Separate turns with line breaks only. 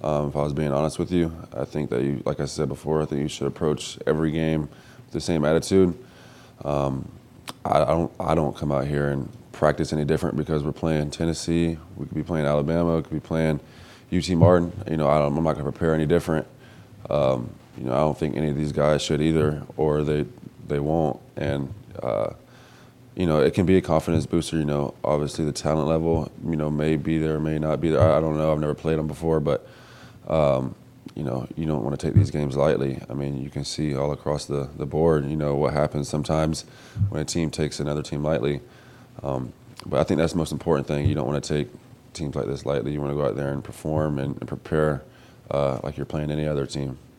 If I was being honest with you, I think that you, like I said before, I think you should approach every game with the same attitude. I don't come out here and practice any different because we're playing Tennessee. We could be playing Alabama. We could be playing UT Martin. I'm not going to prepare any different. I don't think any of these guys should either, or they won't. And it can be a confidence booster. Obviously the talent level, may be there, may not be there. I don't know. I've never played them before, but you don't want to take these games lightly. I mean, you can see all across the board, what happens sometimes when a team takes another team lightly. But I think that's the most important thing. You don't want to take teams like this lightly. You want to go out there and perform and prepare like you're playing any other team.